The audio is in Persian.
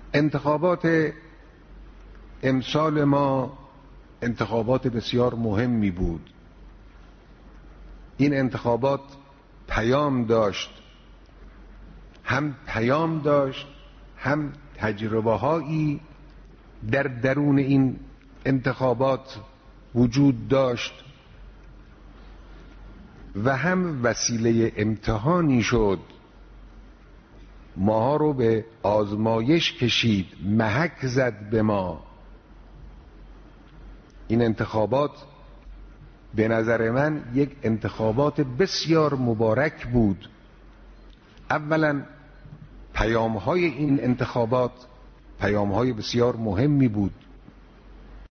انتخابات امسال ما انتخابات بسیار مهمی بود. این انتخابات پیام داشت، هم پیام داشت، هم تجربه هایی در درون این انتخابات وجود داشت و هم وسیله امتحانی شد، ماها رو به آزمایش کشید، محک زد به ما. این انتخابات به نظر من یک انتخابات بسیار مبارک بود. اولا پیام‌های این انتخابات پیام‌های بسیار مهمی بود.